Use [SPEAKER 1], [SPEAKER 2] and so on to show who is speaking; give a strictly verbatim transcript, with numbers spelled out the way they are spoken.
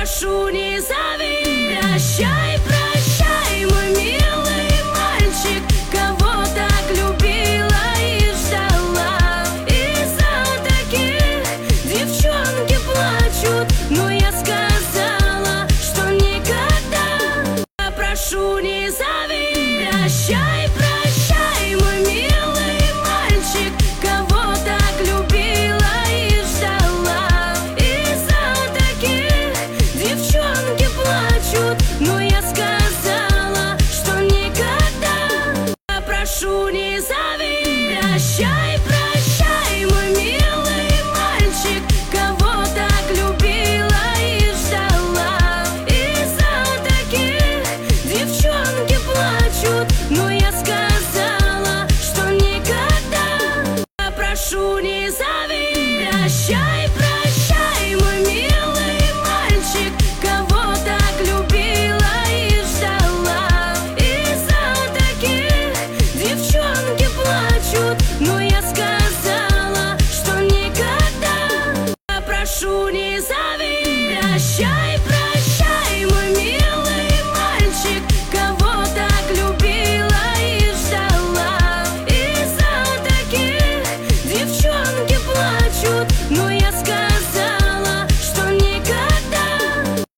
[SPEAKER 1] прошу, не зови. Прощай, прощай, мой милый мальчик, кого так любила и ждала. Из-за таких девчонки плачут, но я сказала, что никогда. Прошу, не зови. Прощай, прощай, мой милый мальчик, кого так любила и ждала. Из-за таких девчонки плачут, но я сказала, что никогда. Прошу, не зови. Прощай, прощай, мой милый мальчик, кого так любила и ждала. Из-за таких девчонки плачут, но я сказала, что никогда. Прошу, не зови. Прощай, прощай, мой милый мальчик, кого так любила и ждала. Из-за таких девчонки плачут, но я сказала, что никогда. Прошу, не зови. Прощай.